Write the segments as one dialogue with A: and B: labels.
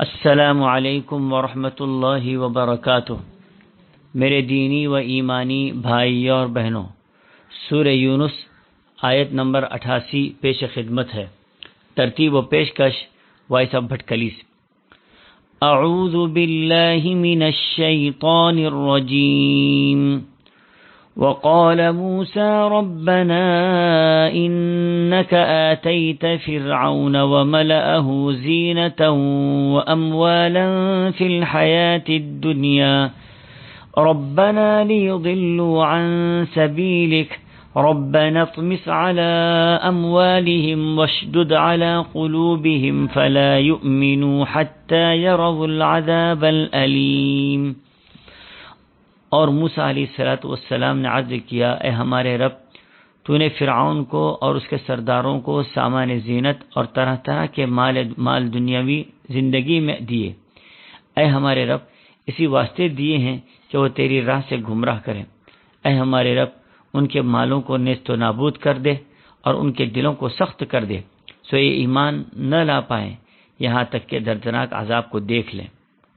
A: السلام علیکم ورحمۃ اللہ وبرکاتہ۔ میرے دینی و ایمانی بھائیوں اور بہنوں، سورہ یونس آیت نمبر 88 پیش خدمت ہے۔ ترتیب و پیشکش وائس آف بھٹکلی سے۔ اعوذ باللہ من الشیطان الرجیم۔ وقال موسى ربنا إنك آتيت فرعون وملأه زينة وأموالا في الحياة الدنيا ربنا ليضلوا عن سبيلك ربنا اطمس على أموالهم واشدد على قلوبهم فلا يؤمنوا حتى يروا العذاب الأليم۔ اور موسیٰ علیہ السلام نے عرض کیا، اے ہمارے رب، تو نے فرعون کو اور اس کے سرداروں کو سامان زینت اور طرح طرح کے مال دنیاوی زندگی میں دیے۔ اے ہمارے رب، اسی واسطے دیے ہیں کہ وہ تیری راہ سے گمراہ کریں۔ اے ہمارے رب، ان کے مالوں کو نیست و نابود کر دے اور ان کے دلوں کو سخت کر دے، سو یہ ایمان نہ لا پائیں یہاں تک کہ دردناک عذاب کو دیکھ لیں۔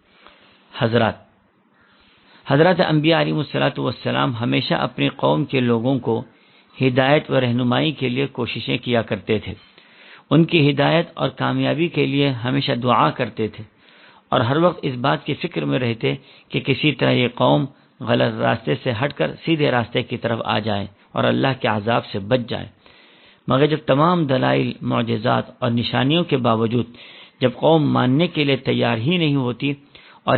A: حضرت انبیاء علیہ السلام ہمیشہ اپنی قوم کے لوگوں کو ہدایت و رہنمائی کے لیے کوششیں کیا کرتے تھے، ان کی ہدایت اور کامیابی کے لیے ہمیشہ دعا کرتے تھے، اور ہر وقت اس بات کی فکر میں رہتے کہ کسی طرح یہ قوم غلط راستے سے ہٹ کر سیدھے راستے کی طرف آ جائے اور اللہ کے عذاب سے بچ جائے۔ مگر جب تمام دلائل، معجزات اور نشانیوں کے باوجود جب قوم ماننے کے لیے تیار ہی نہیں ہوتی اور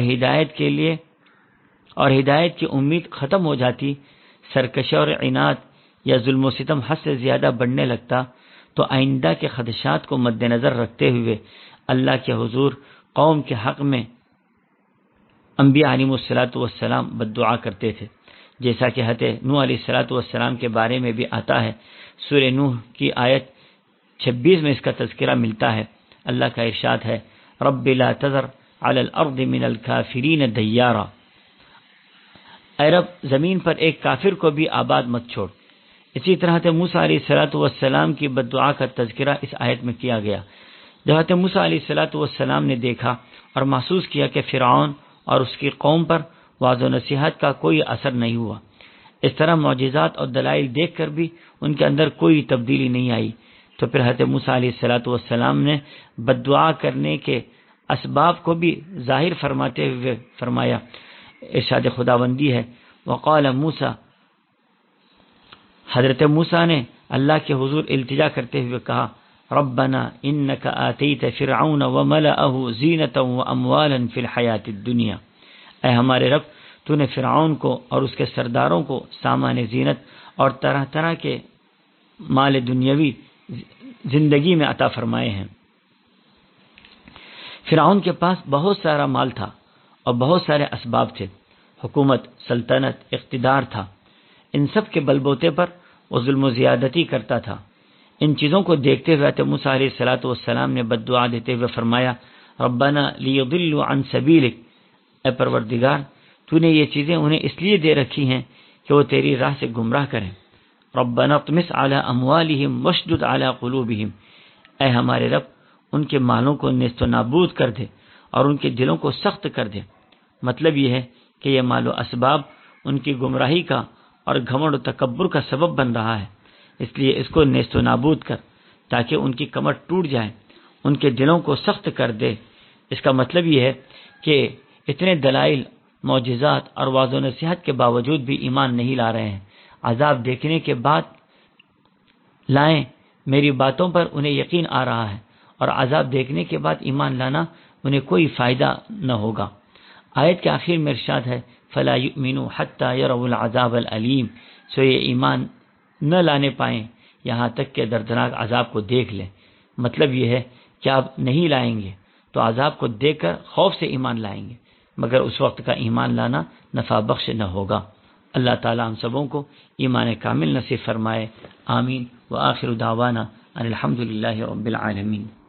A: ہدایت کی امید ختم ہو جاتی، سرکشی اور عناد یا ظلم و ستم حد سے زیادہ بڑھنے لگتا، تو آئندہ کے خدشات کو مد نظر رکھتے ہوئے اللہ کے حضور قوم کے حق میں انبیاء علیہ السلام بددعا کرتے تھے، جیسا کہ حضرت نوح علیہ السلام کے بارے میں بھی آتا ہے۔ سورہ نوح کی آیت 26 میں اس کا تذکرہ ملتا ہے۔ اللہ کا ارشاد ہے، رب لا تذر علی الارض من الکافرین دیارا، اے رب زمین پر ایک کافر کو بھی آباد مت چھوڑ۔ اسی طرح حضرت موسیٰ علیہ السلام کی بددعا کا تذکرہ اس آیت میں کیا گیا۔ جب حضرت موسیٰ علیہ السلام نے دیکھا اور محسوس کیا کہ فرعون اور اس کی قوم پر وعظ و نصیحت کا کوئی اثر نہیں ہوا، اس طرح معجزات اور دلائل دیکھ کر بھی ان کے اندر کوئی تبدیلی نہیں آئی، تو پھر حضرت موسیٰ علیہ السلام نے بددعا کرنے کے اسباب کو بھی ظاہر فرماتے ہوئے فرمایا، ارشاد خداوندی ہے، وقال موسیٰ، حضرت موسیٰ نے اللہ کے حضور التجا کرتے ہوئے کہا، ربنا انک آتیت فرعون وملأه زینة واموالا فی الحیاة الدنیا، اے ہمارے رب، تو نے فرعون کو اور اس کے سرداروں کو سامان زینت اور طرح طرح کے مال دنیاوی زندگی میں عطا فرمائے ہیں۔ فرعون کے پاس بہت سارا مال تھا اور بہت سارے اسباب تھے، حکومت، سلطنت، اقتدار تھا، ان سب کے بلبوتے پر وہ ظلم و زیادتی کرتا تھا۔ ان چیزوں کو دیکھتے ہوئے حضرت موسیٰ علیہ السلام نے بددعا دیتے ہوئے فرمایا، ربنا لیضلوا عن سبیلک، اے پروردگار، تو نے یہ چیزیں انہیں اس لیے دے رکھی ہیں کہ وہ تیری راہ سے گمراہ کریں۔ ربنا اطمس علی اموالہم واشدد علی قلوبہم، اے ہمارے رب، ان کے مالوں کو نیست و نابود کر دے اور ان کے دلوں کو سخت کر دے۔ مطلب یہ ہے کہ یہ مال و اسباب ان کی گمراہی کا اور گھمنڈ و تکبر کا سبب بن رہا ہے، اس لیے اس کو نیست و نابود کر تاکہ ان کی کمر ٹوٹ جائے، ان کے دلوں کو سخت کر دے۔ اس کا مطلب یہ ہے کہ اتنے دلائل، معجزات اور وعظ و نصیحت کے باوجود بھی ایمان نہیں لا رہے ہیں، عذاب دیکھنے کے بعد لائیں، میری باتوں پر انہیں یقین آ رہا ہے، اور عذاب دیکھنے کے بعد ایمان لانا انہیں کوئی فائدہ نہ ہوگا۔ آیت کے آخر میں ارشاد ہے، فلا یؤمنوا حتی یروا العذاب العلیم، سو یہ ایمان نہ لانے پائیں یہاں تک کہ دردناک عذاب کو دیکھ لیں۔ مطلب یہ ہے کہ آپ نہیں لائیں گے تو عذاب کو دیکھ کر خوف سے ایمان لائیں گے، مگر اس وقت کا ایمان لانا نفع بخش نہ ہوگا۔ اللہ تعالی ہم سبوں کو ایمان کامل نصیب فرمائے، آمین۔ وآخر دعوانا ان الحمد للہ رب العالمین۔